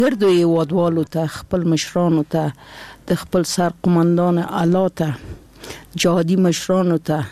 ګردو هیوادوالو ته، خپل مشرانو ته، د خپل سرقمندان اعلی ته، جهادي مشرانو ته،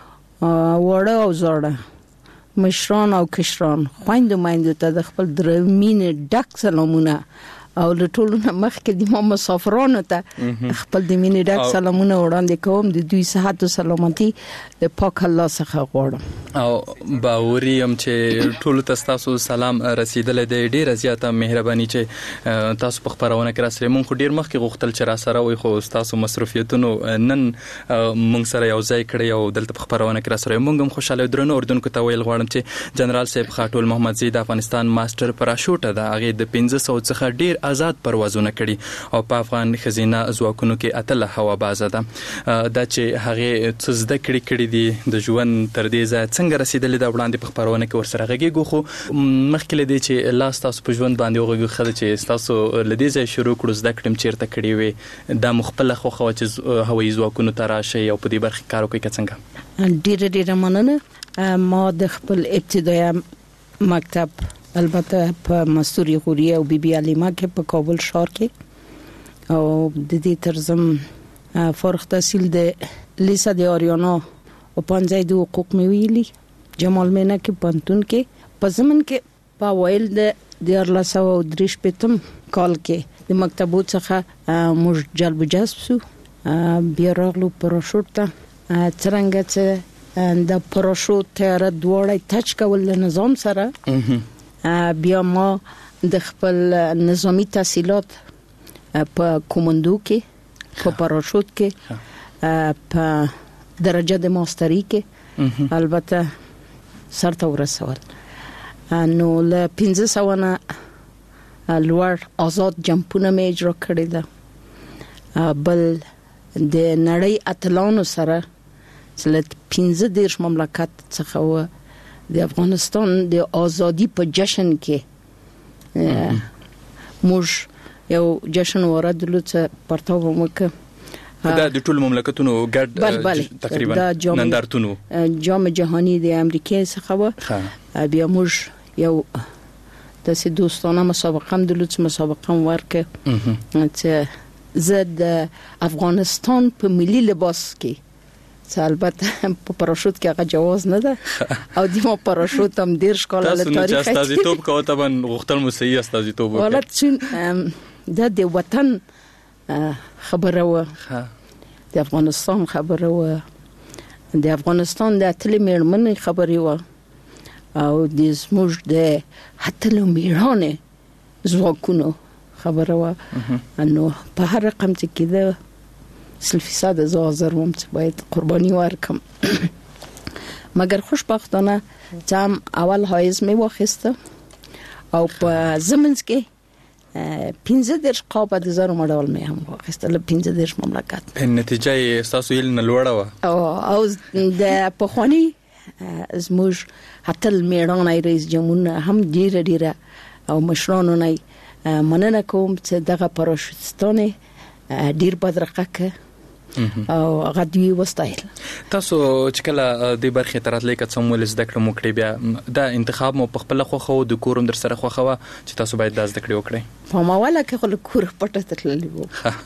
وړه او زاړه مشران او کشران، خویندو میندو ته د خپل درمین ډک سلامونه، او له ټولو نه مخکې د ما مسافرانو ته خپل د مینې ډک سلامونه وړاندې کوم. د دوی صحت او سلامتي د پاک الله څخه غواړم. او باوري هم چې ټولو ته تاسو سلام رسیدل دی. ډیره زیاته مهرباني چې تاسو په خبرونه کې راسره مونږ ډیر مخکې غوښتل چې را سره وي، خو تاسو مصروفیتونو نن مونږ سره یو ځای کړی او دلته په خبرونه کې راسره مونږ هم خوشاله درنو اردوونکو ته ویل غواړم چې جنرال صاحب خاټول محمد زید افغانستان ماستر پراشوټ ده، هغه د 1500 څخه ډیر آزاد پروازونه کړي او په افغان خزینه ځواکونو کې اتله هوا بازه ده. دا چې هغه څه زده کړي دي د ژوند تر دې ځای څنګه رسیدلې دا وړاندې په خبرونه کې ورسره غږیږو، خو مخکې لدی چې الله تاسو په ژوند باندې وغږیږي خل چې تاسو لدی ځای شروع کړو زده کړم چیرته کړی وي دا مخبل خو چې هوایي ځواکونو ته راشي او په دې برخه کار وکړي څنګه؟ ډیره مننه. ما د خپل ابتدایي مکتب البته په مستوری غوریه او بی بی علیمه کې په کابل ښار کې او د دې ترزم فارغ تحصیل د لیسا د آریانا او پنځه د حقوق میویلی جمال مینا کې پنتون کې په زمن کې په وایل د 1983 کال کې د مکتبو څخه موږ جلب جذب سو بیا راغلو پراشوټ ته څنګه چې د پراشوټ تیار دوړای تچ کول نظام سره بیا ما د خپل نظامی تحصیلات په کومندو کې په پراشوټ کې په درجه د ماستری کې البته سرته ورسول. نو له 1500 نه لوړ آزاد جمپونه مې اجرا کړی ده. بل د نړۍ اتلانو سره چې 15 مملکت څخه و د افغانستان د ازادي په جشن کې موږ یو جشن ورادلو چې پرتاو وکړ دا د ټول مملکتونو ګډ تقریبا نندارتونو جام جهانی د امریکای څخه و. بیا موږ یو د دوستانه مسابقه هم دلته مسابقه ورکه چې زه د افغانستان په ملي لباس کې البته په پراشوټ کې هغه جواز نه ده او د ما پراشوټ هم ډیر ښکلا له تاریخ تاسو استازي توپ کوي طبعا غوښتل مو صحیح استازي توپ وکړي ولات چې د وطن خبره و د افغانستان خبره و د افغانستان د اتلې مېرمنې خبرې و او د زموږ د اتلو میړانې ځواکونو خبره و. نو په هر رقم چې کېده 100% زازر وم چې باید قربانی ورکم مگر خوشبختانه چې اول حایز می واخیسته او په زمنس کې 15 قاب د زر مډال می هم واخیسته له 15 مملکت. په نتیجه تاسو یې نه لوړه و او د پخوانی زموږ اتل میړانه رئیس جمهور هم ډیره او مشرانو نه مننه کوم چې دغه پراشوټستانه ډیر بدرقه ک او غدوی وستایل. تاسو چې کله د برخې تراتلې کڅم ول زده کړم وکړي بیا دا انتخاب مو په خپل خو د کورم در سره خوخه چې تاسو باید د زده کړې وکړي په ماواله کې خل کور پټه تللی وو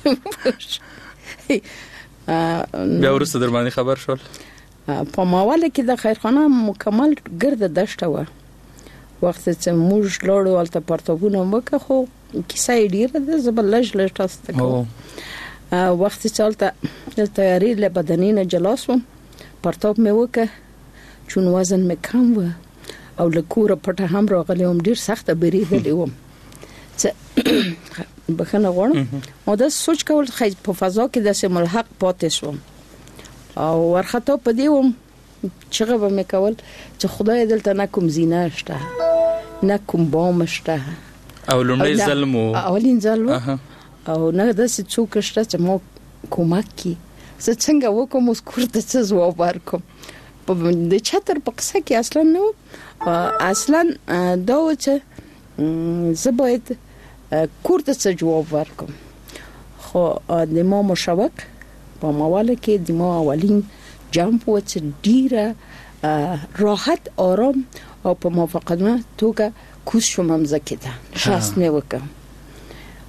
بیا ورسته در باندې خبر شول. په ماواله کې د خیرخانه مکمل ګرد دشته و وخت چې موږ لاړو الته پرتګونه وکړو خو کیسه ډیره د زبل لږ تاسو ته وخت چې الته د تیاری له بدنینه جلاسوم پرتاب مې وکړ چون وزن مې کم و او له کوره پټه هم راغلی ډیر سخت بریدلی وم چې بخنه غواړم او دا سوچ کول خې په فضا کې د ملحق پاتې شوم او ورخته په دی وم چې غو مې کول چې خدای دلته نه کوم زینه شته نه کوم بام شته او لومړی ظلم اولین ظلم او نه د څوک شته چې مو کومک کی زه څنګه وکم اوس کوړه څه جواب ورکوم په د چتر په قصه کې اصلا نو اصلا دا و چې زه باید کوړه څه جواب ورکوم خو د ما مشوق په مواله کې د ما اولین جمپ و چې ډیره راحت آرام او په موافقتنه توګه کوس شوم مزکه ده شاس نه وکم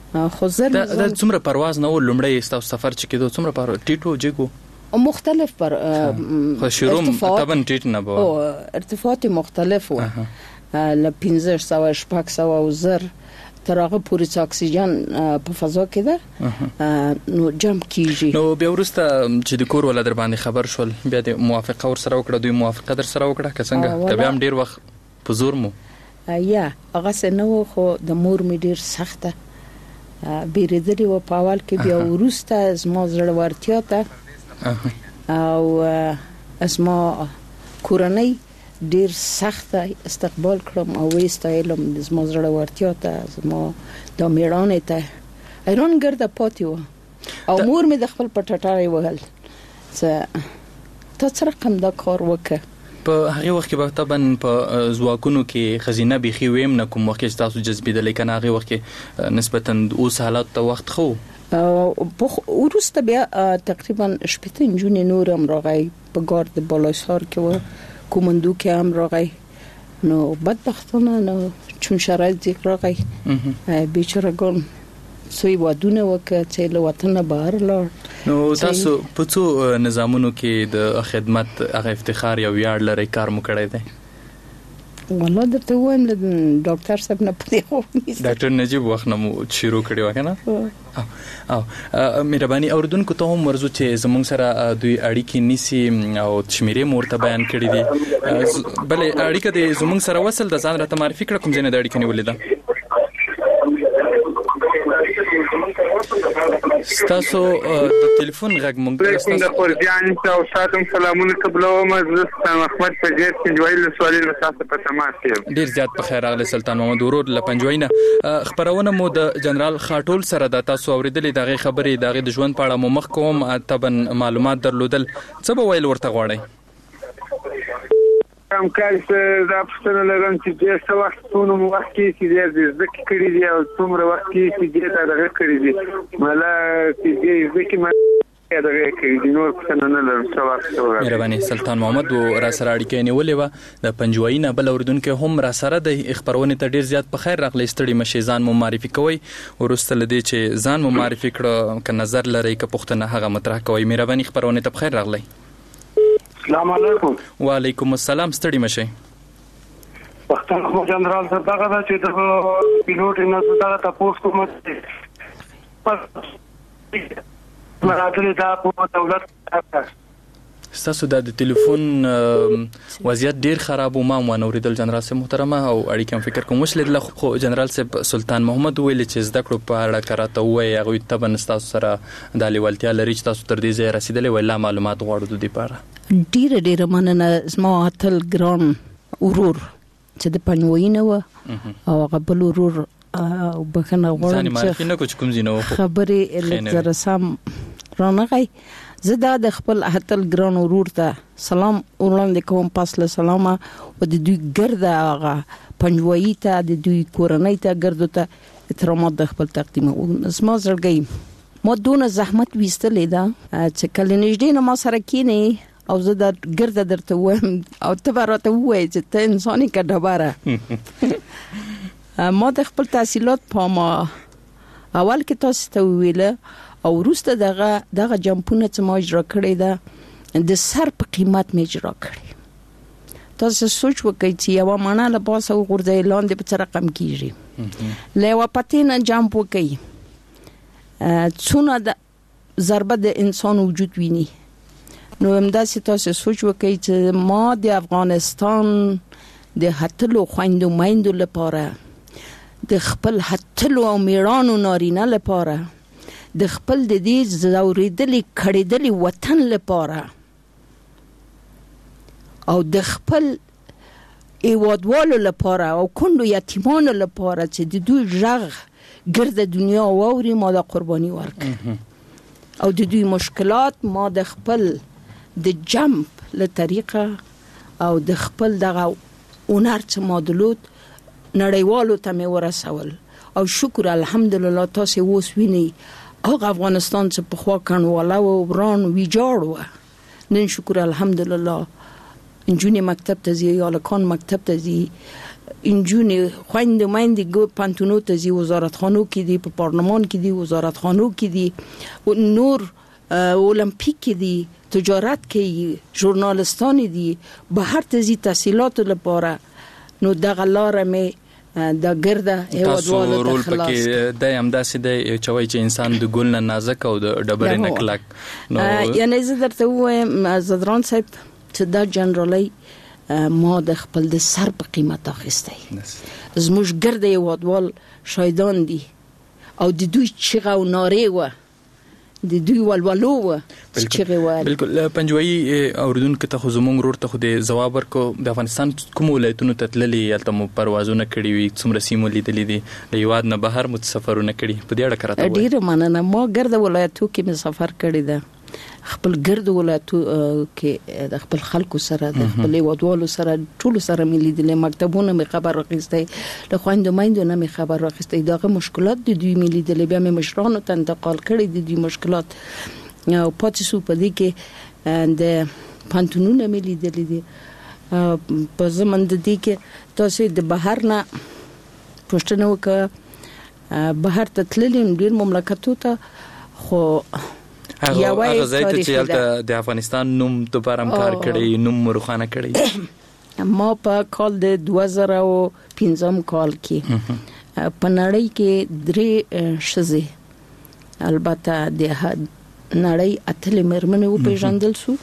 خو زر دا څومره پرواز نه و لومړی تاسو سفر چې کېدو څومره ټیټو جګو مختلف پر خو شروع طبعا ټیټ نه و ارتفاعات مختلف و ل 1500 شپږ سوه او زر تر هغه پورې چې اکسیجن په فضا کې ده نو جمع کیږي. نو بیا وروسته چې د کور ولا در باندې خبر شول بیا د موافقه ور سره وکړه دوی موافقه در سره وکړه که څنګه ته بیا هم ډیر وخت په زور مو یا هغه څنګه خو د مور می ډیر سخته بیریدلی و په اول کې بیا وروسته زما زړه ورتیا ته او اسما کورنۍ ډیر سخت استقبال کړم او وستایلم د زما زړه ورتیا ته زما د میړانې ته ایران ګرځه پاتې و او مور می د خپل پټاټای وهل چې تا څه رقم دا کار وکړه په هغه وخت کې به طبعا په ځواکونو کې خزینه بيخي ویم نه کوم وخت چې تاسو جذبیدل کنه هغه وخت کې نسبتا اوس حالات ته وخت خو په ورسته بیا تقریبا شپږ جون نور هم راغی په ګارد بالاسار کې و کومندو کې هم راغی نو بدبختانه نو چون شرایط ذکر راغی بیچارهګان سوی ودونه وکړه چې له وطن بهر لاړ. نو تاسو په څو نظامونو کې د خدمت هغه افتخار یا ویاړ لري کار مو کړی دی؟ والله درته وایم د ډاکټر صاحب نه پدې خو ډاکټر نجیب وخت نو شروع کړی و کنه او مهرباني اوردونکو ته هم ورزو چې زمونږ سره دوی اړیکې نیسی او شمیرې مورته بیان کړی دي بلې اړیکه د زمونږ سره وصل د ځان راته معرفي کړ کوم ځای نه د اړیکې نیولې ده ستاسو د ټلیفون غږ مونږ ستاسو د پرځان او ساتم سلامونه قبلوم عزت احمد فجر سنجوایل سوالي له تاسو په تماس کې ډیر زیات په خیر اغله سلطان محمد ورور له پنځوینه خبرونه مو د جنرال خاټول سره د تاسو اوریدلې دغه خبرې دغه د ژوند په اړه مو مخ کوم تبن معلومات درلودل څه به ویل ورته غواړئ هم کار د افسر لرم چې د څه وخت څونو وخت کې چې د ذکر کړی دی او څومره وخت کې چې د دغه کړی دی مله چې د ذکر ما دغه کړی دی نور څه نه لرم څه وخت مهرباني سلطان محمد را سره اړیکې نیولې و د پنځوینه بل اوردونکو هم را سره د خبرونه ته ډیر زیات په خیر راغلی ستړي مشي ځان مو معرفي کوي ورسته لدی چې ځان مو معرفي کړه ک نظر لري ک پښتنه هغه مطرح کوي مهرباني خبرونه ته په خیر راغلی السلام علیکم. وعلیکم السلام ستړي مشه پښتون خو جنرال څه دغه چې د پیلوټ نه دغه تاسو کوم مراتب دا په دولت تاسو د ټلیفون وضعیت ډیر خراب و ما ونوریدل جنرال صاحب محترمه او اړیکم فکر کوم وشل خو جنرال صاحب سلطان محمد ویل چې زده کړو په اړه کراته وای هغه تبن تاسو سره د لیوالتیا لري چې تاسو تر دې ځای رسیدلې ولا معلومات غواړو د دې لپاره ډیر مننه زما اتل ګران ورور چې د پنځوینه و او قبل ورور او بخنه غواړم چې کوم زینو خبرې الکتر سم رانغی زدا د خپل اتل ګران ورور ته سلام وړاندې کوم پاس له سلام او د دوی ګرد هغه پنځوي ته د دوی کورنۍ ته ګرد ته احترامات د خپل تقدیم او اسما زړګي ما دونه زحمت وستلې ده چې کله نږدې نه ما سره کینی او زه د ګرد درته وایم او ته راته وایې چې ته انساني کډبره ما د خپل تحصیلات په ما اول کې تاسو ته ویله او وروسته دغه جمپونه چې ما اجرا کړی ده د سر په قیمت می اجرا کړی تاسو سوچ وکړئ چې یو معنا له پاسه وګورځي لاندې په څه رقم کیږي له وپاتینه جمپ وکړي څونه د ضربه د انسان وجود ویني نو همداسې تاسو سوچ وکړئ چې ما د افغانستان د هتلو خويندو مایندو لپاره د خپل هتلو او میړانو نارینه لپاره د خپل د دې زوریدلې کړېدلې وطن لپاره او د خپل ایوادوالو لپاره او کندو یتیمانو لپاره چې د دوی ژغ ګرد دنیا ووري ما د قرباني ورک او د دوی مشکلات ما د خپل د جمپ له طریقه او د خپل دغه اونر چې مودلوت نړیوالو ته مې ورسول او شکر الحمدلله تاسو اوس ویني هغه افغانستان چې په خوا کنواله او وران ویجاړ و نن شکر الحمدلله انجونی مکتب ته ځي یا لکان مکتب ته ځي انجونی خويندې مایندې ګو پانتونو ته زی وزارت خانو کې دی په پارلمان کې دی وزارت خانو کې دی او نور اولمپیک کې دی تجارت کې ژورنالستان دي بهر ته زی تحصیلات لپاره نو دغه لار مې دا ګرده هیوادوالو ته خلاص پکې د همداسې د چوي چې انسان د ګل نه نازک او د ډبرې نه کلک نو یعنی زه درته وایم زدران صاحب چې دا جنرالي ما د خپل د سر په قیمت اخیستی زموږ ګرده هیوادوال شایدان دي او د دوی چغه او ناره و د دوی ولولو و چې و بالکل پنځوي اوردونکو ته زموږ ورور ته د جواب ورکو د افغانستان کوم ولایتونو ته تللي یلته مو پروازونه کړی وي څومره سیمو لیدلې دي د یواد نه بهر مو سفرونه کړی په دې اړه کراته ډیر مننه ما ګرد ولایتو کې مې سفر کړی ده خپل ګرد ولایتو کې د خپل خلکو سره د خپل هیوادوالو سره ټول سره مې لیدلې مکتبونه مې خبر راغسته د خويندو مایندو نه مې خبر راغسته دغه مشکلات د دوی مې لیدلې بیا مې مشرانو ته انتقال کړی د دوی مشکلات او پاتې سو په دې کې د پانتونونه مې لیدلې دي په زمند دي کې تاسو د بهر نه پښتنو کې بهر ته تللم ډیر مملکتو ته خو هغه ځای ته چې د افغانستان نوم د پرم کار کړی نوم مرخانه کړی ما په کال د 2015 کال کې په نړۍ کې درې شزه البته د نړۍ اتلې مرمنې او پیژندل سو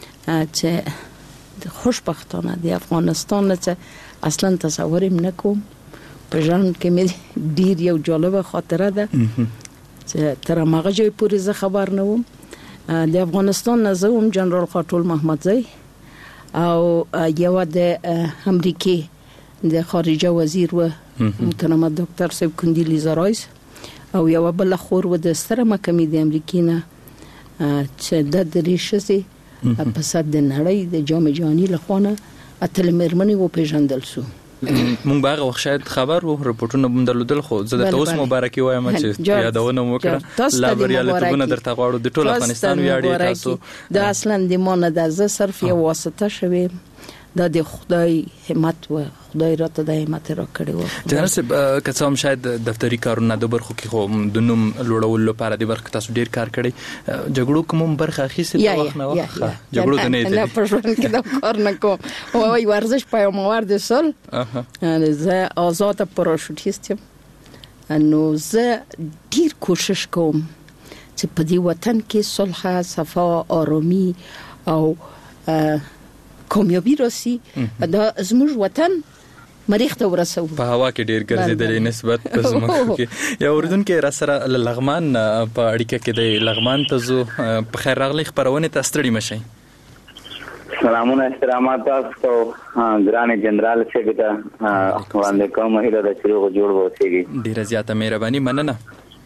چې خوشبختانه د افغانستان نه اصلا تصور نه کوم په ژوند کې مې ډیر یو جالب خاطره ده چې تر هغه ځای پورې زه خبر نه وم د افغانستان نه زوم جنرال خاطول محمدزی او یو د امریکای د خارجه وزیر و محترم دکتر صاحب کندیلیزا رایس او یو بل خور و د ستره محکمې د امریکای نه چې د دریشسي په صد د نړۍ د جام جهانی لخوانه اتل مرمنې و پیژندل سو مونږ باغ وخت شاید خبر وو رپورټونه بم درلودل خو زه د توس مبارکي وایم چې یادونه وکړه لا بریالیتونه درته غواړو د ټول افغانستان ویاړي تاسو دا اصلا د مونږ د ز صرف یو واسطه شوی دا د خدای همت و خدای راته د همت را کړی و جنرال صاحب که څوم شاید دفتری کارونه د برخو کې خو د نوم لوړول لپاره د برخه تاسو ډیر کار کړی جګړو کوم برخه اخیسته د وخت نه وخت جګړو ته نه نه پرځون کې دا کار نه کوم او ورزش پیاموار د سل زه آزاد پاراشوتیست نو زه ډیر کوشش کوم چې په دې وطن کې صلح صفا آرامی او کامیابی راسي دا زموږ وطن مریخ ته ورسو په هوا کې ډیر ګرځیدلې نسبت په زموږ کې یا اردن کې را سره لغمان په اړیکه کې د لغمان ته زو په خیر راغلی خبرونه ته ستړي مشي سلامونه احترامات تاسو ګران جنرال صاحب ته وړاندې کوم هیله د چیرغو جوړ ووسیږي ډیره زیاته مهرباني مننه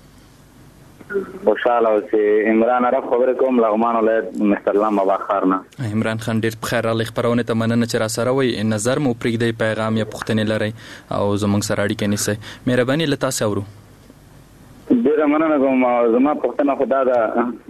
خوشاله اوسې عمران عرب خبرې کوم لغمان ولایت مسترلام بابا خارنه عمران خان ډیر بخیر راغلی خبرونه ته مننه چې را سره وي نظر مو پرېږدي پیغام یا پوښتنې لري او زموږ سره اړیکه نیسي مهرباني لته ساورو ډیر مننه کوم زما پوښتنه خدا دا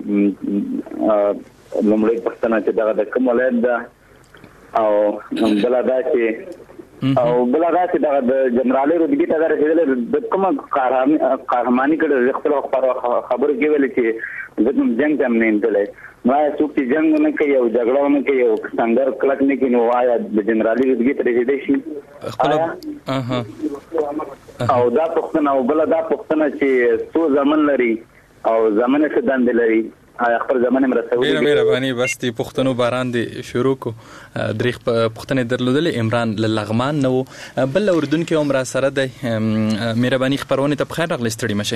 لومړی پوښتنه چې دا د کوم ولایت دا او بلدا چې او بلدا چې دا د جنرالي رودګي ته درېدل د کوم قهرماني کړه خپل خبرو کې ویل چې زموږ جنگ هم نه انتلې ما څوک چې جنگ نه کوي او جګړه نه کوي او څنګه کلک نه کوي نو وایا د جنرالي رودګي ته درېدل شي او دا پښتنه او بلدا پښتنه چې څو ځمن لري او ځمنه څه دند لري خپل زمانه مرسته ډیره مهرباني بس تی پښتنو باران دی شروع کو دریخ پښتنې درلودل عمران لغمان نو بل اردن کې عمر سره د مهرباني خبرونه ته بخیر راغلی ستړي مشه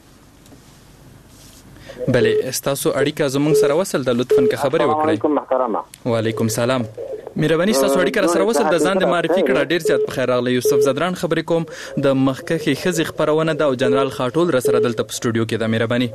بله استاسو اړیکه زموږ سره وصل د لطفاً که خبرې وکړئ وعلیکم محترمه وعلیکم سلام مهرباني استاسو اړیکه سره وصل د ځان د معرفي کړه ډیر زیات بخیر راغلی یوسف زدران خبرې کوم د مخکخي خزي خبرونه د جنرال خاطول را سره دلته په سټوډیو کې د مهرباني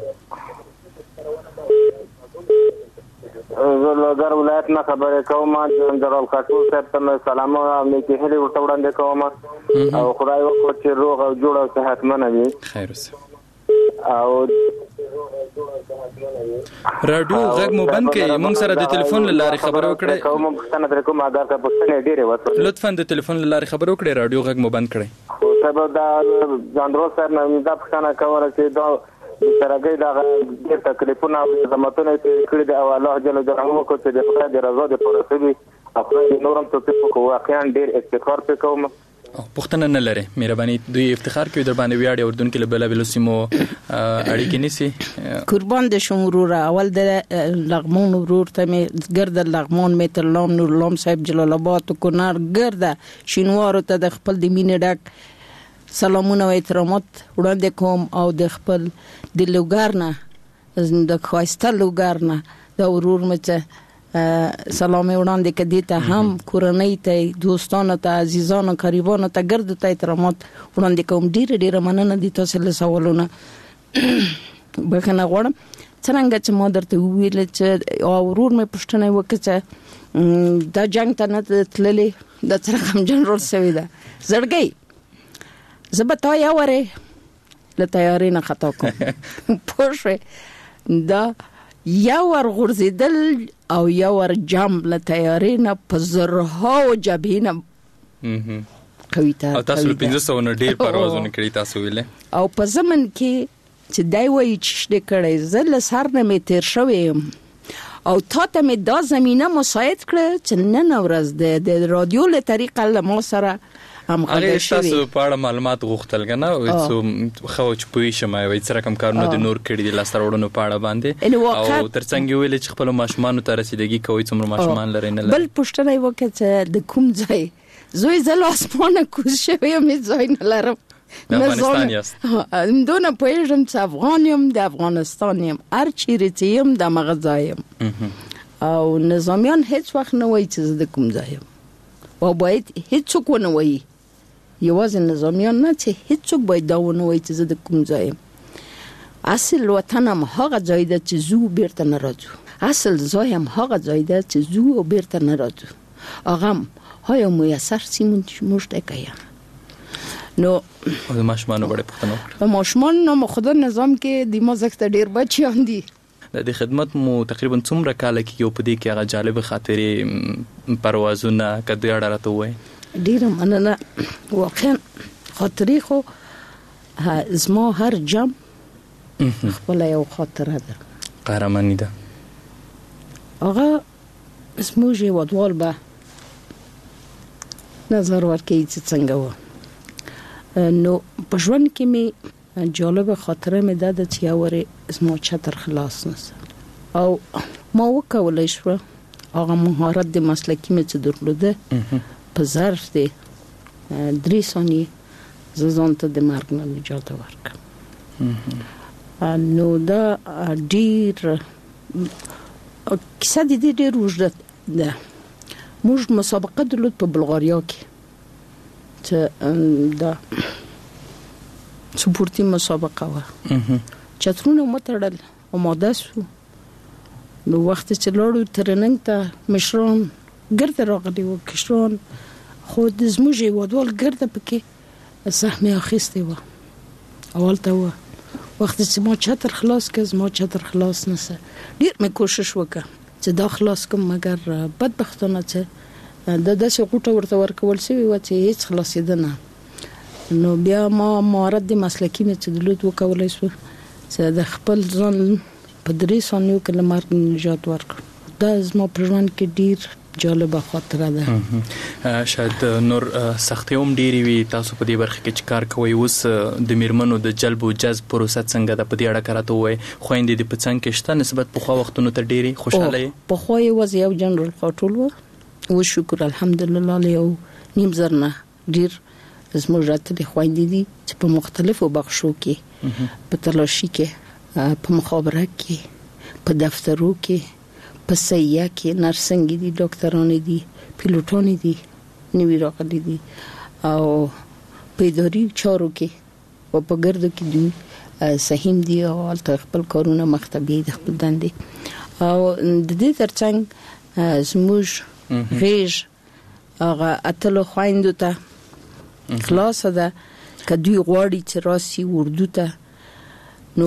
زلګر ولایت نه خبرې کوم جنرال خاطول صاحب ته سلام او نیکه هلي ورته وړاندې کوم او خدای وکړي چې روغ او جوړ او صحتمن وي خیر اوسه او رادیو غږ مو بند کړئ. موږ سره د ټلیفون لارې خبرې وکړئ. کوم پښتنه در کوم اگر کا پښتنه ډیره وته. لطفا د ټلیفون لارې خبرې وکړئ. رادیو غږ مو بند کړئ. خو سبب دا ځاندرو سره نه دا پښتنه کوله چې دا سرګي دا د تکلیفونه او زماتونه کړی دی او الله جل جلاله کو چې د خدای د رضا د پرسبي خپل نورم ته په واقعا ډیر افتخار وکوم. پښتنه نه لري مهرباني دوی افتخار کوي در باندې ویاړي اردن کې له بل سیمو اړیکې نيسي. قربان د شمرور اول د لغمون ورور ته می ګرد لغمون می تر لام نور لام صاحب جلال آباد او کنار ګرد شینوارو ته د خپل د مینې ډک سلامونه او احترامات وړاندې کوم او د خپل د لوګارنه د خواسته لوګارنه د ورور مته سلام وړاندې کدي ته هم کورنۍ ته دوستانو ته عزیزانو قریبانو ته ګرد ته احترامات وړاندې کوم. ډیر مننه دي تاسو له سوالونه بخنه غواړم. څنګه چې ما درته ویل چې ورور مې پښتنه وکړه دا جنگ ته نه تللې د څرګم جنرال سوي ده زړګي زبتا یا وره له تیاری نه خطا کوم پوښه دا یا ور غرزیدل او یا ور جام له تیاری نه پزرها او جبینه کویتا او تاسو 1500 نه ډیر پروازونه کړی تاسو ویله او په زمن کې چې دای وای چې کړي زل سر نه می تیر شوم او ته می دا زمينه مساعد کړ چې نن ورځ د رادیو له طریقه له ما سره هغه تاسو په اړه معلومات غوښتل کنه او خو چې پوي شمه وي چې رقم کارونه د نور کړي د لاستر وړونو په اړه باندې او ترڅنګ ویل چې خپل ماشومان ته رسیدګي کوي څومره ماشومان لري نه بل پښتنه وکړه د کوم ځای زوی زل اسمانه کوز شوی مې ځای نه لرم د افغانستان یاست دونه پوهیږم چې افغان یم د افغانستان یم هر چیرې یم د مغزایم او نظامیان هیڅ وخت نه وایي چې د کوم ځای یم او باید هیڅ څوک نه وایي یوازې نظامیان نه چې هیڅ څوک باید دا ونه وایي چې د کوم ځای یم. اصل وطن هم هغه ځای ده چې زو بیرته نه راځو. اصل ځای هم هغه ځای ده چې زو بیرته نه راځو. هغه های میسر سیمون مشته کیا نو د ماشومان وړه پښتنو ماشومان نو خدا نظام کې د مازکته ډیر بچیان دي. د خدمت مو تقریبا څومره کال کې یو پدې کې هغه جالب خاطرې پروازونه کده اړه راته وای ډیر مننه واقعا خاطرې خو زما هر جام خپل یو خاطره ده قهرمانی ده. هغه اسموږي ودوال به نظر ورکړي چې څنګه و نو په ژوند کې می جالب خاطره مې ده چې اوري اسمو چتر خلاص نس او ما وکولای شو هغه مهارت د مسلکی مې چې درلوده په ظرف د 3 ثانیې ځان ته د مرګ نه نجات ورکړ. نو دا ډیر کیسه دې ډیر وجدت ده. موږ مسابقه درلود په بلغاریا کې چې دا سپورتي مسابقه و چترونه متړل او ماده سو نو وخت چې لاړو ترننګ ته مشران ګرد راغلي و کشران خود زموږه ودول ګرد پکې سهمه اخیسته و اول ته و وخت چې ما چتر خلاص کز ما چتر خلاص نسه ډیر مې کوشش وکړ چې دا خلاص کوم مګر بدبختانه چې د داسې غوټه ورته ورکول شوی و چې هیڅ خلاصېده نه. نو بیا ما مهارت د مسلکی مې چې دلوت وکولای شو چې د خپل ځان په 3 ثانیو کې لمر نجات ورکړ. دا زما په ژوند کې ډیر جالبه خاطره ده. شاید نور سختي هم ډیری وي تاسو په دې برخه کې چې کار کوي اوس د میرمنو د جلب او جذب پروسه څنګه د په دې اړه کارته وای خويندې د پڅنګ کې شته نسبت په خو وختونو ته ډیری خوشاله په خو یې وځي یو جنرال خاطول و شکر الحمدلله له یو نیم زرنه ډیر زموږ راتلې خويندې دي چې په مختلفو بخشو کې په تلاشي کې په مخابره کې په دفترو کې په سیه کې نرسنګ دي ډاکټران دي پیلوټان دي نیوی راغلي دي او په اداري چارو کې او په ګردو کې دي سهم دي او خپل کارونه مختبي د خپل دندې او د دې ترڅنګ زموږ غیږ هغه اتلو خويندو ته خلاص ده کدوې غواړي چې راسي اردو ته نو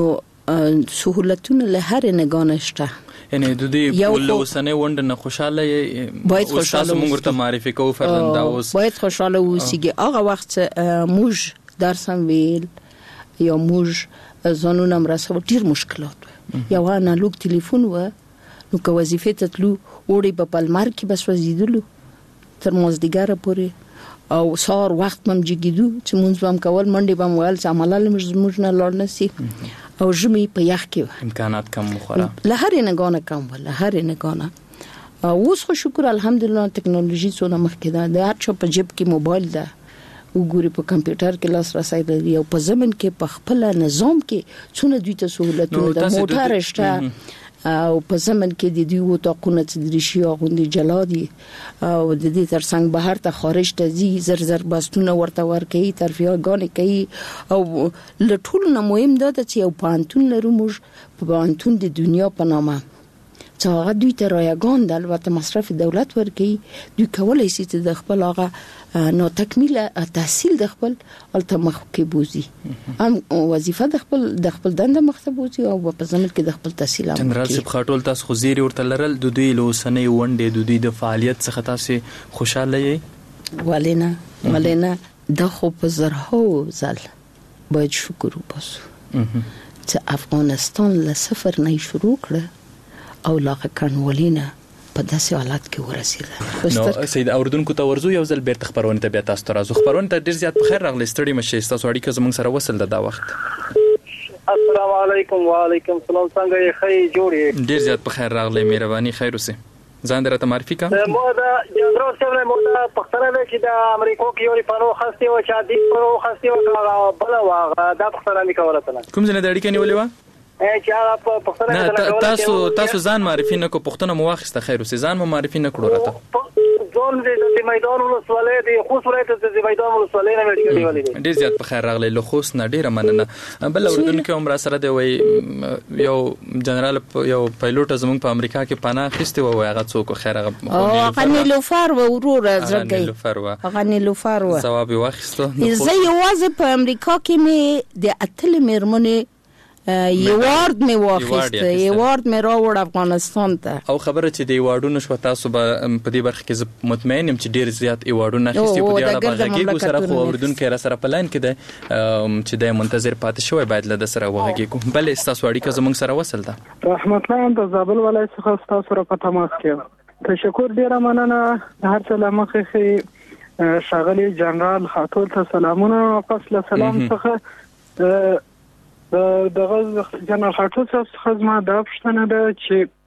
سہولتونه له هر نگاه شته. یعنی د دې ولوسنه وند نه خوشاله باید خوشاله موږ ته معرفي کوو فرزند اوس باید خوشاله اوسېږي. هغه وخت موږ درسم ویل یا موږ ځانونه مرسته ډیر مشکلات یو انالوګ ټلیفون و نو که وظیفه ته تلو وړي په پلمر کې بس وزیدلو تر مازدیګر پورې او سار وخت مم جګیدو چې مونږ هم کول منډي بم ویل چې عملاله موږ نه لاړ نسی او ژمي په یخ کې امکانات کم مخوره له هر نگاه کم له هر نگاه اوس خو شکر الحمدلله ټکنالوژي څونه مخکې ده د هر چا په جیب کې موبایل ده وګوري په کمپیوټر کې لاس راسي لري او په زمن کې په خپل نظام کې څونه دوی ته سہولتونه د موټر شته او په زمن کې د دوی وټاقونه چې درشي غوندي جلادي او د دې ترڅنګ بهر ته خارج ته زی زر باستونه ورته ورکي ترفیهګانې کوي او لټول نه مهم ده چې یو پانتون لرو موږ په پانتون د دنیا په نامه چې هغه دوی ته رایگان د البته مصرف دولت ورکي دوی کولای شي چې د خپل هغه نو تکمیل تحصیل د خپل التمخ کې بوزي ام وظیفه د خپل دنده مختبوزي او په زمن کې د خپل تحصیل هم جنرال صاحب خاطول تاسو خو زیری ورته لرل د دوی لوسنې ونډې د دوی د فعالیت څخه تاسو خوشاله یې ولینا د خو په زرهو ځل باید شکر وباسو چې افغانستان له صفر نه شروع کړ او لاغه کنولینا په داسې حالت کې ورسېده. نو سید اوردونکو ته ورزو یو ځل بیرته خبرونه ته بیا تاسو ته راځو. خبرونه ته ډیر زیات په خیر راغلی ستړي مشه تاسو اړیکه زموږ سره وصل ده دا وخت. السلام علیکم وعلیکم السلام څنګه یې خې جوړې ډیر زیات په خیر راغلی مهرباني خیر اوسه ځان درته معرفي کا مو دا جنرال صاحب مو دا پختره ده چې د امریکا کې یو پانو خاصه او چا دي پرو خاصه او بل واغ دا پختره می کوله تل کوم ځنه د اړیکې نیولې و تاسو ځان معرفي نه کو پښتنه مو واخسته خیر اوسه ځان مو معرفي نه کړو راته ځون د میدان ولسوالۍ د خوست ولایت د میدان ولسوالۍ نه ویل کېږي ډیر زیات په خیر راغلی له خوست نه ډیره مننه بل اوردونکو عمر سره دی وای یو جنرال یو پایلوټ زموږ په امریکا کې پناه خسته و هغه څوک خیر هغه غنیلوفر و ورور زګي غنیلوفر و ثواب واخسته زه یوازې په امریکا کې می د اتل میرمنې یوارد می واخیسته یوارد می راوړ افغانستان ته او خبره چې د ایوارډونو شو تاسو په دې برخه کې مطمئن یم چې ډیر زیات ایوارډونه اخیستي په دې اړه باغږي سره خو اوردونکو را سره پلان کې ده چې د منتظر پاتې شوی باید له سره وغږیږو بل تاسو اړیکه زموږ سره وصل ده رحمت الله د زابل ولایت څخه تاسو سره په تماس کې تشکر ډیر مننه هر څه لمخه شاغلی جنرال خاطول ته سلامونه واپس له سلام څخه دغه جنرال خاطر څخه زما دا پوښتنه ده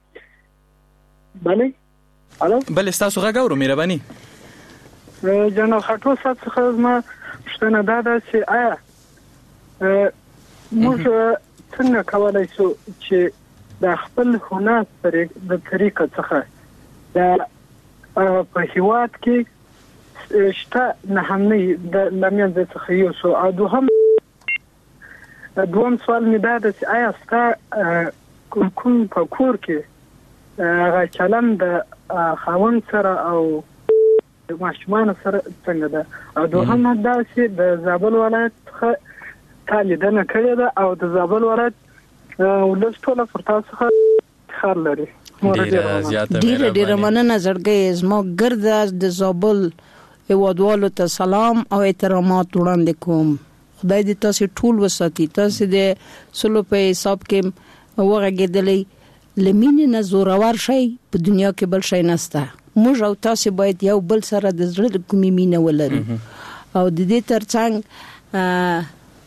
چې بله تاسو غاګورو مهرباني جنرال خاطر څخه زما پوښتنه ده چې آیا موږ څنګه کولای شو چې د خپل هنر د طریقه څخه د په هیواد کې شته نه هم نه د لمن څخه یو سو ادوهم دوم سوال می دا چې آیا ستا کوم په کور کې هغه چلن د خاوند سره او د ماشومان سره څنګه ده او دوهم دا چې د زابل ولایت څخه لیدنه کړې ده او د زابل ولایت ولس ټوله پر تاسو څخه خیر لري ډیره مننه زړګي زما ګرد د زابل هیوادوالو ته سلام او احترامات وړاندې کوم خدای دې تاسو ټول وساتي تاسو د سلو په حساب کې وغږیدلې لمینه نه زورور شي په دنیا کې بل شي نسته موږ او تاسو باید یو بل سره د زړه کومې مینه ولرو او د دې ترڅنګ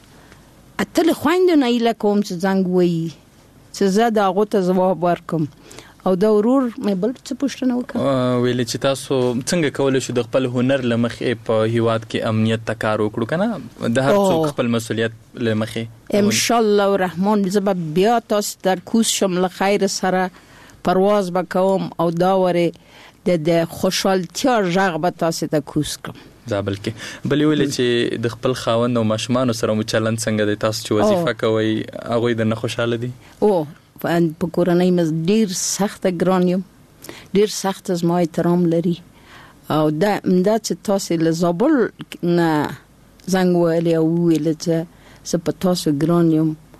اتل خويندو نه اله کوم چې څنګه وایي چې زه دا غوته جواب ورکم او دا ورور مې بل څه پوښتنه وکړه ویل چې تاسو څنګه کولای شو د خپل هنر لمخې په هیواد کې امنیت ته کار وکړو کنه د هر څوک خپل مسولیت لمخې ان شاء الله الرحمن زه بیا تاسو در کوس شم له خیر سره پرواز وکوم او دا وره د خوشحالتیا ژغ به تاسو ته کوس کوم زابل کې بل ویل چې د خپل خاوند او ماشومان سره مو چلن څنګه د تاسو چې وظیفه کوي هغه د نه خوشاله دي په کورنۍ مز ډیر سخت ګرانیم ډیر سخت از ما احترام لري او دا چې تاسو له زابل نه زنګ ویل او ویل چې په تاسو ګرانیم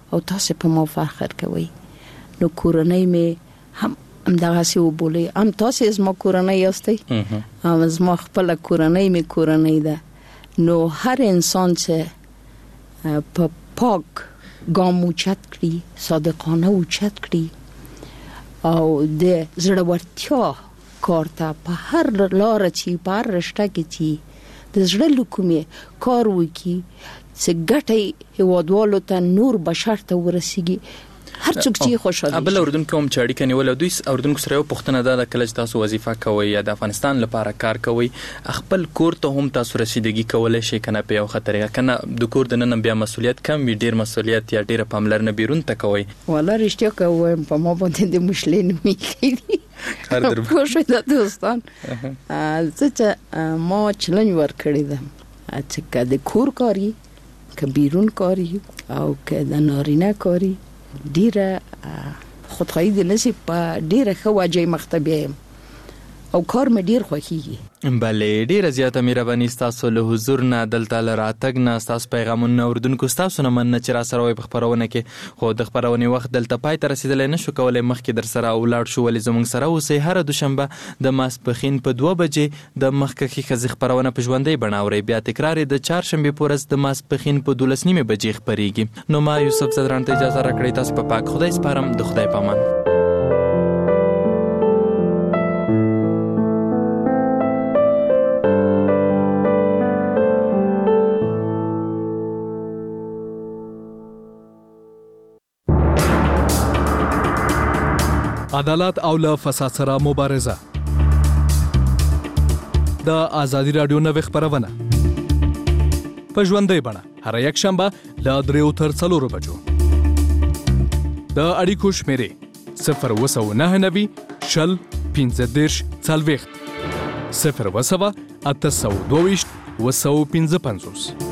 او تاسو په ما فخر کوي. نو کورنۍ مې هم دغه سی وبولي، هم تاسو زما کورنۍ یاستئ، هم زما خپل کورنۍ مې کورنۍ ده. نو هر انسان چې په پاک ګام اوچت کړي، صادقانه اوچت کړي او د زړورتیا کار ته په هر لار چې په هر رشته کې چې د زړه لکومې کار وکړي چې ګټه هیوادوالو ته نور بشر ته ورسیږي، هر څوک چې خوشاله ابل اردوونکو هم چې اړیکه نیول، دوی اردوونکو سره یو پوښتنه ده کله چې تاسو وظیفه کوئ یا د افغانستان لپاره کار کوئ، خپل کور ته هم تاسو رسیدګي کولای شئ کنه په یو خطرې کنه د کور د نن بیا مسولیت کم وي، ډیر مسولیت یا ډیر پاملرنه بیرون ته کوئ؟ والله رښتیا کوم، په ما باندې د مشلین میخېږي کار در پوښتنه ده دوستان. چې ما چلنج ورکړی ده چې د کور کاری که بیرون کاری او که د نارینه کاری ډیره خودخواهی د نسی په ډیره ښه وجه مختبیم او کار مې ډیر خوښیږي. بله ډیره زیاته مهرباني ستاسو له حضور نه، دلته له راتګ نه، ستاسو پیغامونه اردوونکو ستاسو نه مننه چې را سره وي په خپرونه کې. خو د خپرونې وخت دلته پای ته رسیدلی نشو کولی، مخکې در سره ولاړ شو، ولې زموږ سره اوسئ. هره دوشنبه د ماسپښین په 2 بجې د مخکښې ښځې خپرونه په ژوندۍ بڼه اورئ، بیا تکرار یې د چهارشنبې په ورځ د ماسپښین په 12:30 بجې خپریږي. نو ما یوسف زدران ته اجازه راکړئ، تاسو په پاک خدای سپارم. د خدای په امان. عدالت او له فساد سره مبارزه. د آزادی رادیو نوې خپرونه په ژوندۍ بڼه هر یک شنبه له 3 تر 4 بجو. د اړیکو شمیرې 02990 شل 15 40 0 822 255.